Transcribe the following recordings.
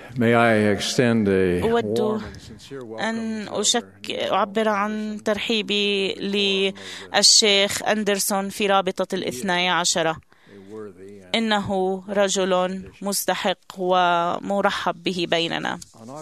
أود أن أعبر عن ترحيبي للشيخ أندرسون في رابطة الاثني عشرة. إنه رجل مستحق ومرحب به بيننا.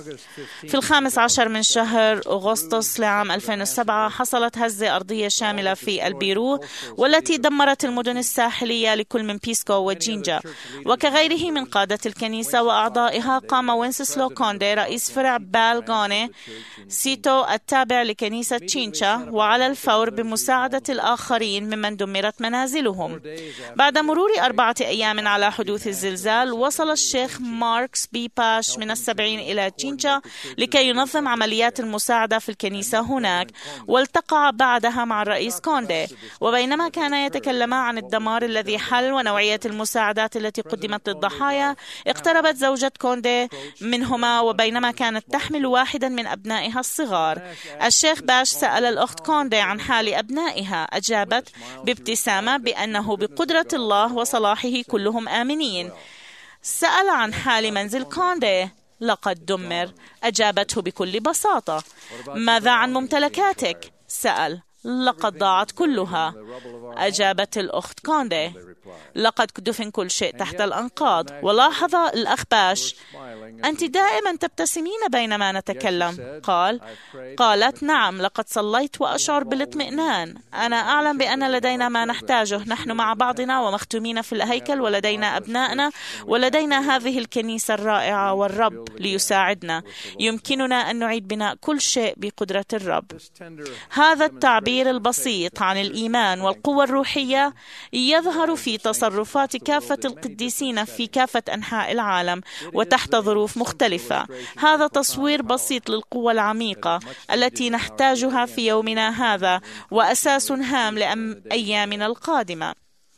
في 15 من شهر أغسطس لعام 2007 حصلت هزة أرضية شاملة في البيرو، والتي دمرت المدن الساحلية لكل من بيسكو وجينجا. وكغيره من قادة الكنيسة وأعضائها، قام وينسسلو كوندي رئيس فرع بالغوني سيتو التابع لكنيسة تشينشا وعلى الفور بمساعدة الآخرين ممن دمرت منازلهم. بعد مرور 4 أيام على حدوث الزلزال، وصل الشيخ ماركس بي باش من 70 إلى تشينشا لكي ينظم عمليات المساعدة في الكنيسة هناك، والتقى بعدها مع الرئيس كوندي. وبينما كانا يتكلما عن الدمار الذي حل ونوعية المساعدات التي قدمت للضحايا، اقتربت زوجة كوندي منهما، وبينما كانت تحمل واحدا من أبنائها الصغار. الشيخ باش سأل الأخت كوندي عن حال أبنائها. أجابت بابتسامة بأنه بقدرة الله وصلاحه كلهم آمنين. سأل عن حال منزل كوندي. لقد دمر. أجابته بكل بساطة. ماذا عن ممتلكاتك؟ سأل. لقد ضاعت كلها. أجابت الأخت كوندي. لقد دفن كل شيء تحت الأنقاض. ولاحظ الأخ باش: أنت دائما تبتسمين بينما نتكلم. قالت: نعم، لقد صليت وأشعر بالاطمئنان. أنا أعلم بأن لدينا ما نحتاجه. نحن مع بعضنا ومختومين في الهيكل، ولدينا أبنائنا، ولدينا هذه الكنيسة الرائعة، والرب ليساعدنا. يمكننا أن نعيد بناء كل شيء بقدرة الرب. هذا التعبير البسيط عن الإيمان والقوة الروحية يظهر في تصرفات كافة القديسين في كافة أنحاء العالم وتحت ظروف مختلفة. هذا تصوير بسيط للقوة العميقة التي نحتاجها في يومنا هذا، وأساس هام لأيامنا القادمة.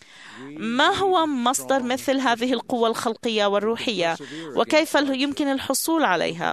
ما هو مصدر مثل هذه القوة الخلقية والروحية، وكيف يمكن الحصول عليها؟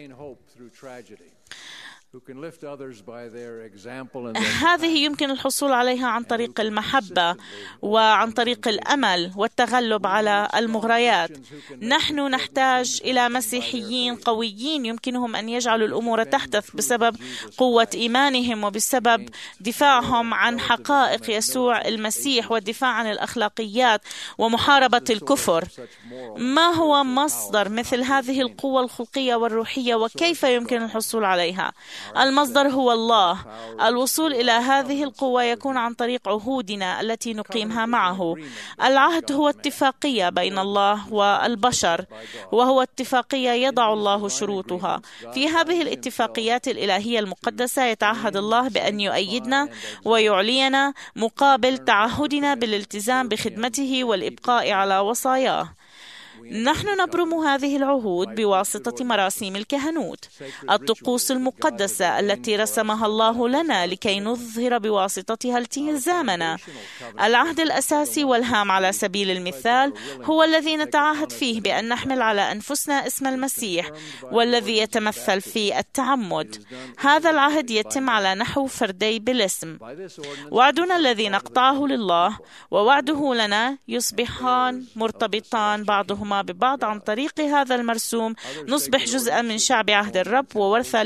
هذه يمكن الحصول عليها عن طريق المحبة وعن طريق الأمل والتغلب على المغريات. نحن نحتاج إلى مسيحيين قويين يمكنهم أن يجعلوا الأمور تحدث بسبب قوة إيمانهم وبسبب دفاعهم عن حقائق يسوع المسيح والدفاع عن الأخلاقيات ومحاربة الكفر. ما هو مصدر مثل هذه القوة الخلقية والروحية، وكيف يمكن الحصول عليها؟ المصدر هو الله. الوصول إلى هذه القوة يكون عن طريق عهودنا التي نقيمها معه. العهد هو اتفاقية بين الله والبشر، وهو اتفاقية يضع الله شروطها. في هذه الاتفاقيات الإلهية المقدسة يتعهد الله بأن يؤيدنا ويعلينا مقابل تعهدنا بالالتزام بخدمته والإبقاء على وصاياه. نحن نبرم هذه العهود بواسطة مراسيم الكهنوت، الطقوس المقدسة التي رسمها الله لنا لكي نظهر بواسطتها التزامنا. العهد الأساسي والهام على سبيل المثال هو الذي نتعهد فيه بأن نحمل على أنفسنا اسم المسيح، والذي يتمثل في التعمد. هذا العهد يتم على نحو فردي بالاسم. وعدنا الذي نقطعه لله ووعده لنا يصبحان مرتبطان بعضهما ببعض. عن طريق هذا المرسوم نصبح جزءا من شعب عهد الرب وورثة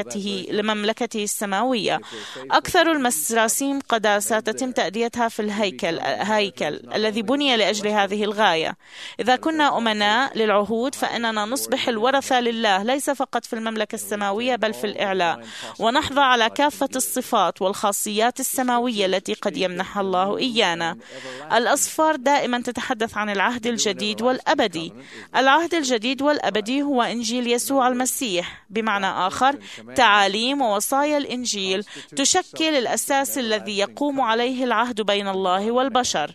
لمملكته السماوية. أكثر المراسيم قداسة تتم تأديتها في الهيكل الذي بني لأجل هذه الغاية. إذا كنا أمناء للعهود فإننا نصبح الورثة لله، ليس فقط في المملكة السماوية بل في الإعلاء، ونحظى على كافة الصفات والخاصيات السماوية التي قد يمنحها الله إيانا. الأسفار دائما تتحدث عن العهد الجديد والأبدي. العهد الجديد والأبدي هو إنجيل يسوع المسيح. بمعنى آخر، تعاليم ووصايا الإنجيل تشكل الأساس الذي يقوم عليه العهد بين الله والبشر.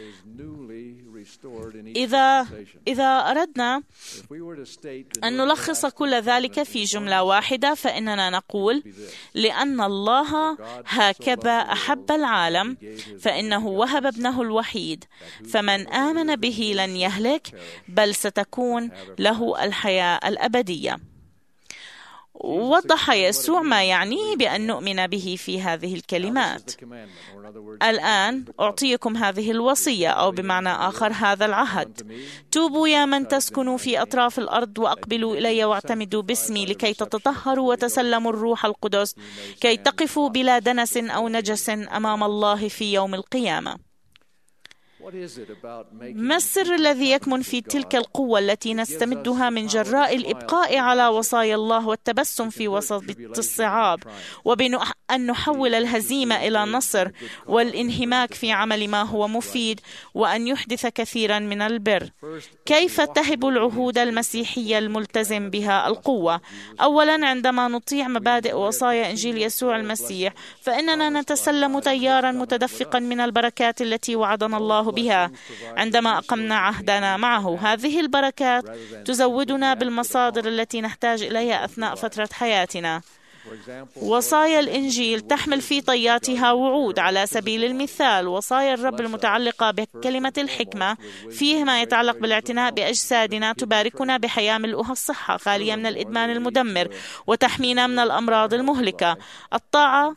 إذا أردنا أن نلخص كل ذلك في جملة واحدة فإننا نقول: لأن الله هكذا أحب العالم فإنه وهب ابنه الوحيد، فمن آمن به لن يهلك بل ستكون له الحياة الأبدية. وضح يسوع ما يعنيه بأن نؤمن به في هذه الكلمات: الآن أعطيكم هذه الوصية، أو بمعنى آخر هذا العهد: توبوا يا من تسكنوا في أطراف الأرض، وأقبلوا إلي واعتمدوا باسمي، لكي تتطهروا وتسلموا الروح القدس، كي تقفوا بلا دنس أو نجس أمام الله في يوم القيامة. ما السر الذي يكمن في تلك القوة التي نستمدها من جراء الإبقاء على وصايا الله والتبسم في وسط الصعاب، وبأن نحول الهزيمة إلى نصر، والانهماك في عمل ما هو مفيد، وأن يحدث كثيرا من البر؟ كيف تهب العهود المسيحية الملتزم بها القوة؟ أولا، عندما نطيع مبادئ وصايا إنجيل يسوع المسيح، فإننا نتسلم تيارا متدفقا من البركات التي وعدنا الله بها عندما أقمنا عهدنا معه. هذه البركات تزودنا بالمصادر التي نحتاج إليها أثناء فترة حياتنا. وصايا الإنجيل تحمل في طياتها وعود. على سبيل المثال، وصايا الرب المتعلقة بكلمة الحكمة فيه ما يتعلق بالاعتناء بأجسادنا تباركنا بحياة ملؤها الصحة خالية من الإدمان المدمر، وتحمينا من الأمراض المهلكة. الطاعة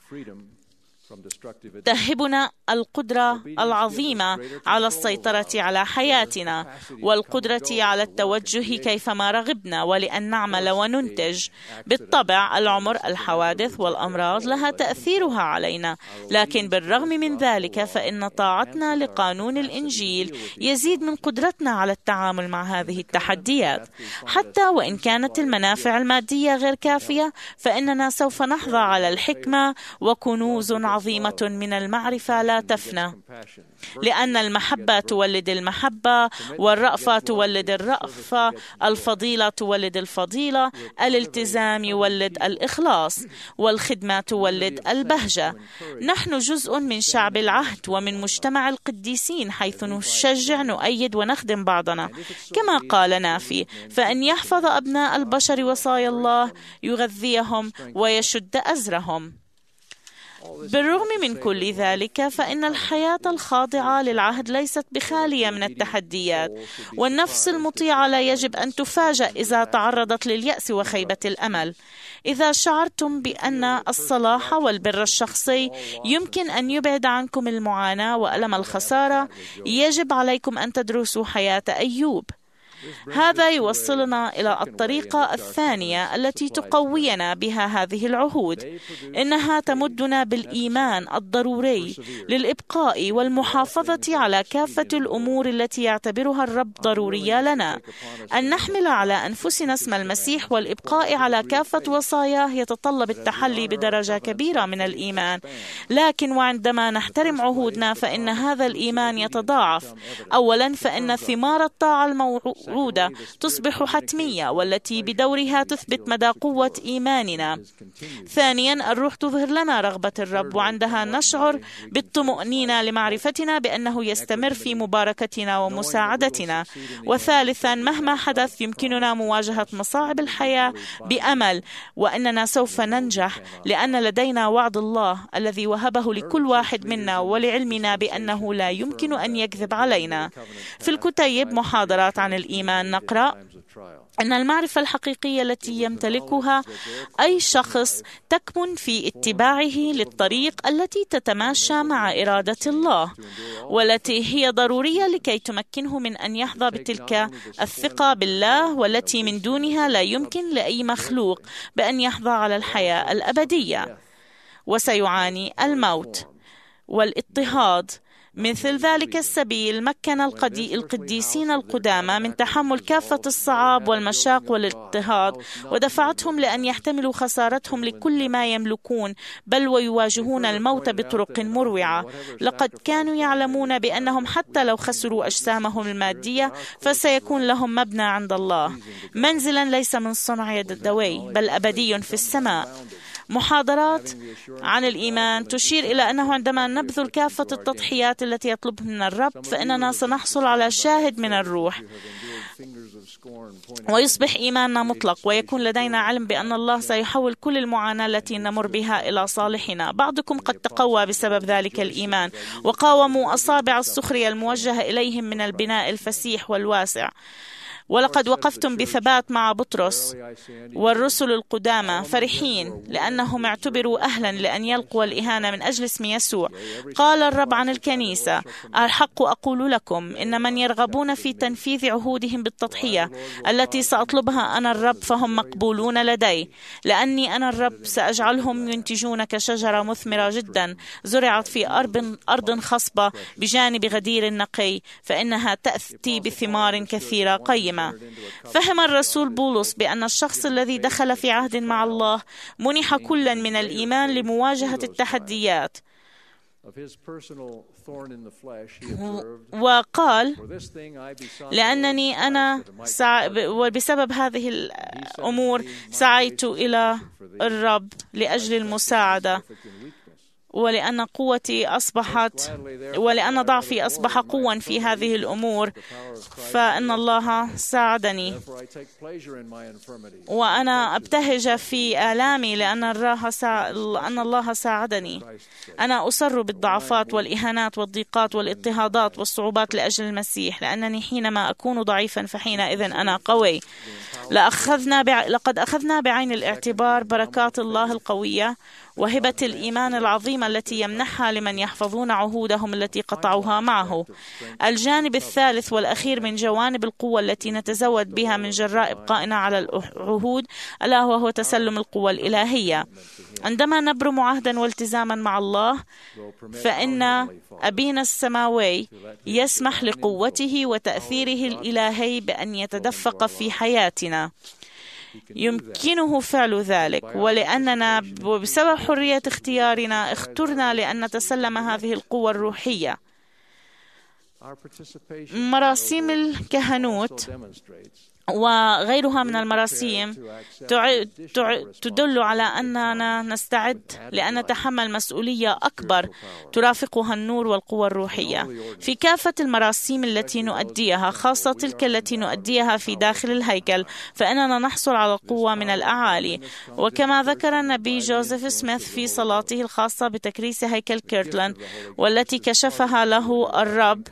تهبنا القدرة العظيمة على السيطرة على حياتنا، والقدرة على التوجه كيفما رغبنا، ولأن نعمل وننتج. بالطبع العمر، الحوادث والأمراض لها تأثيرها علينا، لكن بالرغم من ذلك فإن طاعتنا لقانون الإنجيل يزيد من قدرتنا على التعامل مع هذه التحديات. حتى وإن كانت المنافع المادية غير كافية، فإننا سوف نحظى على الحكمة وكنوز عظيمة من المعرفة لا تفنى، لأن المحبة تولد المحبة، والرأفة تولد الرأفة، الفضيلة تولد الفضيلة، الالتزام يولد الإخلاص، والخدمة تولد البهجة. نحن جزء من شعب العهد ومن مجتمع القديسين، حيث نشجع، نؤيد ونخدم بعضنا. كما قال نافي: فإن يحفظ أبناء البشر وصايا الله يغذيهم ويشد أزرهم. بالرغم من كل ذلك، فإن الحياة الخاضعة للعهد ليست بخالية من التحديات، والنفس المطيعة لا يجب أن تفاجأ إذا تعرضت لليأس وخيبة الأمل. إذا شعرتم بأن الصلاح والبر الشخصي يمكن أن يبعد عنكم المعاناة وألم الخسارة، يجب عليكم أن تدرسوا حياة أيوب. هذا يوصلنا إلى الطريقة الثانية التي تقوينا بها هذه العهود. إنها تمدنا بالإيمان الضروري للإبقاء والمحافظة على كافة الأمور التي يعتبرها الرب ضرورية لنا. أن نحمل على أنفسنا اسم المسيح والإبقاء على كافة وصاياه يتطلب التحلي بدرجة كبيرة من الإيمان، لكن وعندما نحترم عهودنا فإن هذا الإيمان يتضاعف. أولا، فإن ثمار الطاعة الموعودة تصبح حتمية، والتي بدورها تثبت مدى قوة إيماننا. ثانيا، الروح تظهر لنا رغبة الرب، وعندها نشعر بالطمأنينة لمعرفتنا بأنه يستمر في مباركتنا ومساعدتنا. وثالثا، مهما حدث يمكننا مواجهة مصاعب الحياة بأمل، وأننا سوف ننجح، لأن لدينا وعد الله الذي وهبه لكل واحد منا، ولعلمنا بأنه لا يمكن أن يكذب علينا. في الكتيب محاضرات عن الإيمان نقرأ أن المعرفة الحقيقية التي يمتلكها أي شخص تكمن في اتباعه للطريق التي تتماشى مع إرادة الله، والتي هي ضرورية لكي تمكنه من أن يحظى بتلك الثقة بالله، والتي من دونها لا يمكن لأي مخلوق بأن يحظى على الحياة الأبدية، وسيعاني الموت والاضطهاد. مثل ذلك السبيل مكن القديسين القدامى من تحمل كافة الصعاب والمشاق والاضطهاد، ودفعتهم لأن يحتملوا خسارتهم لكل ما يملكون، بل ويواجهون الموت بطرق مروعة. لقد كانوا يعلمون بأنهم حتى لو خسروا أجسامهم المادية فسيكون لهم مبنى عند الله، منزلا ليس من صنع يد الدوي بل أبدي في السماء. محاضرات عن الإيمان تشير إلى أنه عندما نبذل كافة التضحيات التي يطلبها من الرب، فإننا سنحصل على شاهد من الروح، ويصبح إيماننا مطلق، ويكون لدينا علم بأن الله سيحول كل المعاناة التي نمر بها إلى صالحنا. بعضكم قد تقوى بسبب ذلك الإيمان، وقاوموا أصابع السخرية الموجهة إليهم من البناء الفسيح والواسع، ولقد وقفتم بثبات مع بطرس والرسل القدامى فرحين لأنهم اعتبروا أهلا لأن يلقوا الإهانة من أجل اسم يسوع. قال الرب عن الكنيسة: الحق أقول لكم إن من يرغبون في تنفيذ عهودهم بالتضحية التي سأطلبها أنا الرب فهم مقبولون لدي، لأني أنا الرب سأجعلهم ينتجون كشجرة مثمرة جدا زرعت في أرض خصبة بجانب غدير نقي، فإنها تأتي بثمار كثيرة قيمة. فهم الرسول بولس بأن الشخص الذي دخل في عهد مع الله منح كلا من الإيمان لمواجهة التحديات، وقال: لأنني أنا وبسبب هذه الأمور سعيت إلى الرب لأجل المساعدة، ولأن ضعفي أصبح قوة في هذه الأمور، فإن الله ساعدني، وأنا أبتهج في آلامي لأن الله ساعدني. أنا أسر بالضعفات والإهانات والضيقات والاضطهادات والصعوبات لأجل المسيح، لأنني حينما أكون ضعيفا فحينئذ أنا قوي. لقد أخذنا بعين الاعتبار بركات الله القوية وهبة الإيمان العظيمة التي يمنحها لمن يحفظون عهودهم التي قطعوها معه. الجانب الثالث والأخير من جوانب القوة التي نتزود بها من جراء إبقائنا على العهود ألا وهو تسلم القوة الإلهية. عندما نبرم عهدا والتزاما مع الله، فإن أبينا السماوي يسمح لقوته وتأثيره الإلهي بأن يتدفق في حياتنا. يمكنه فعل ذلك، ولأننا بسبب حرية اختيارنا اخترنا لأن نتسلم هذه القوة الروحية. مراسيم الكهنوت وغيرها من المراسيم تدل على أننا نستعد لأن نتحمل مسؤولية أكبر ترافقها النور والقوة الروحية في كافة المراسيم التي نؤديها، خاصة تلك التي نؤديها في داخل الهيكل، فإننا نحصل على القوة من الأعالي. وكما ذكر النبي جوزيف سميث في صلاته الخاصة بتكريس هيكل كيرتلاند والتي كشفها له الرب،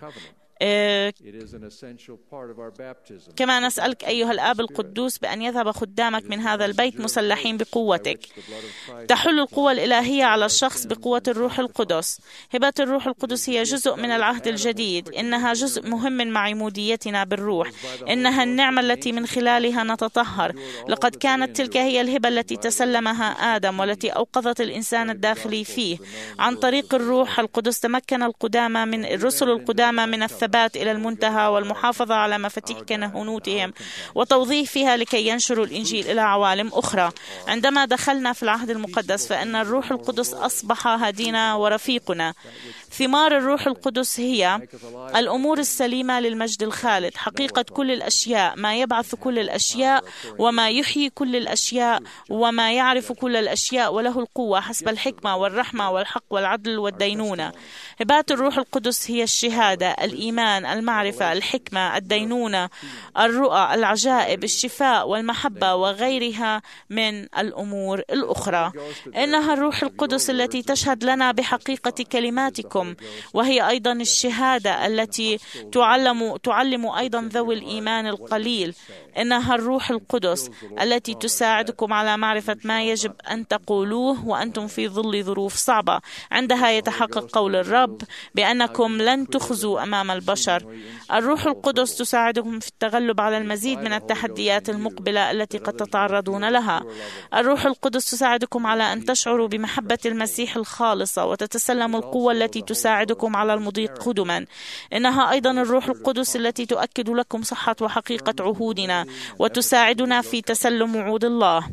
كما نسألك أيها الآب القدوس بأن يذهب خدامك من هذا البيت مسلحين بقوتك. تحل القوة الإلهية على الشخص بقوة الروح القدس. هبة الروح القدس هي جزء من العهد الجديد، إنها جزء مهم من معموديتنا بالروح، إنها النعمة التي من خلالها نتطهر. لقد كانت تلك هي الهبة التي تسلمها آدم والتي أوقظت الإنسان الداخلي فيه. عن طريق الروح القدس تمكن الرسل القدامى من الثبات إلى المنتهى والمحافظة على مفاتيح كهنوتهم وتوظيفها لكي ينشروا الإنجيل إلى عوالم أخرى. عندما دخلنا في العهد المقدس فإن الروح القدس أصبح هدينا ورفيقنا. ثمار الروح القدس هي الأمور السليمة للمجد الخالد، حقيقة كل الأشياء، ما يبعث كل الأشياء وما يحيي كل الأشياء وما يعرف كل الأشياء، وله القوة حسب الحكمة والرحمة والحق والعدل والدينونة. هبات الروح القدس هي الشهادة، الإيمان، المعرفة، الحكمة، الدينونة، الرؤى، العجائب، الشفاء والمحبة وغيرها من الأمور الأخرى. إنها الروح القدس التي تشهد لنا بحقيقة كلماتكم، وهي أيضا الشهادة التي تعلم أيضا ذوي الإيمان القليل. إنها الروح القدس التي تساعدكم على معرفة ما يجب أن تقولوه وأنتم في ظل ظروف صعبة. عندها يتحقق قول الرب بأنكم لن تخزوا أمام البشر. الروح القدس تساعدكم في التغلب على المزيد من التحديات المقبلة التي قد تتعرضون لها. الروح القدس تساعدكم على أن تشعروا بمحبة المسيح الخالصة وتتسلموا القوة التي تساعدكم على المضي قدما. إنها أيضا الروح القدس التي تؤكد لكم صحة وحقيقة عهودنا وتساعدنا في تسلم وعود الله.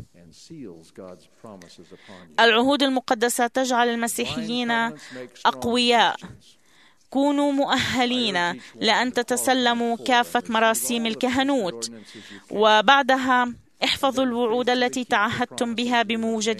العهود المقدسة تجعل المسيحيين أقوياء. كونوا مؤهلين لأن تتسلموا كافة مراسيم الكهنوت، وبعدها احفظوا الوعود التي تعهدتم بها بموجب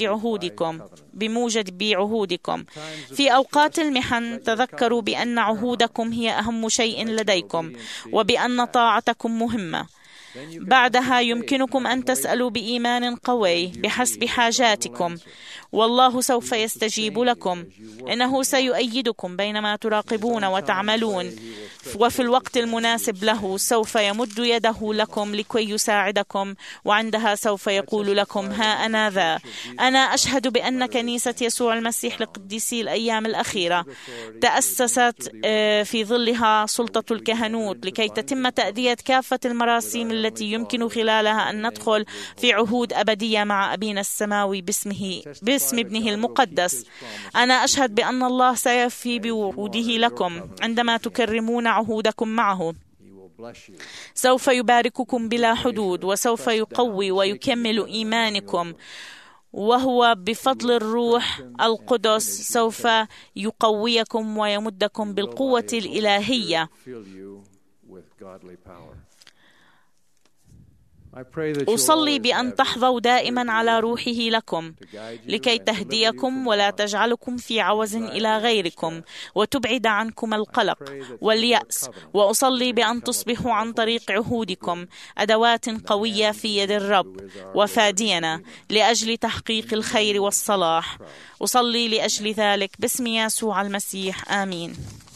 عهودكم. في أوقات المحن تذكروا بأن عهودكم هي أهم شيء لديكم، وبأن طاعتكم مهمة. بعدها يمكنكم أن تسألوا بإيمان قوي بحسب حاجاتكم، والله سوف يستجيب لكم. إنه سيؤيدكم بينما تراقبون وتعملون، وفي الوقت المناسب له سوف يمد يده لكم لكي يساعدكم، وعندها سوف يقول لكم: ها أنا ذا. أنا أشهد بأن كنيسة يسوع المسيح لقديسي الأيام الأخيرة تأسست في ظلها سلطة الكهنوت لكي تتم تأدية كافة المراسيم التي يمكن خلالها أن ندخل في عهود أبدية مع أبينا السماوي باسم ابنه المقدس. أنا أشهد بأن الله سيفي بوعوده لكم عندما تكرمون عهودكم معه. سوف يبارككم بلا حدود، وسوف يقوي ويكمل إيمانكم، وهو بفضل الروح القدس سوف يقويكم ويمدكم بالقوة الإلهية. أصلي بأن تحظوا دائما على روحه لكم لكي تهديكم ولا تجعلكم في عوز إلى غيركم وتبعد عنكم القلق واليأس. وأصلي بأن تصبحوا عن طريق عهودكم أدوات قوية في يد الرب وفادينا لأجل تحقيق الخير والصلاح. أصلي لأجل ذلك باسم يسوع المسيح، آمين.